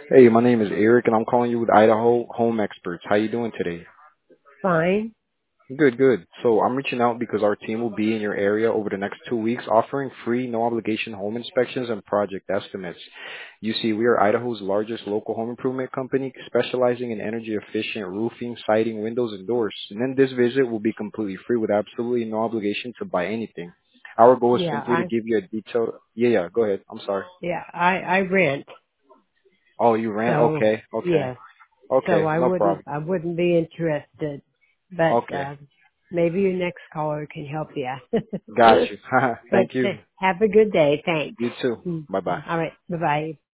Hey, my name is Eric, and I'm calling you with Idaho Home Experts. How you doing today? Fine. Good, good. So I'm reaching out because our team will be in your area over the next 2 weeks offering free, no obligation home inspections and project estimates. You see, we are Idaho's largest local home improvement company specializing in energy efficient roofing, siding, windows, and doors. And then this visit will be completely free with absolutely no obligation to buy anything. Our goal is Yeah, simply to give you a detailed, yeah, go ahead. I'm sorry. I rent. Oh, you rent? So Okay, okay, yes. So okay, no problem. I wouldn't be interested. But Okay. maybe your next caller can help you. Got you. but Thank you. have a good day. Thanks. You too. Bye bye. All right. Bye bye.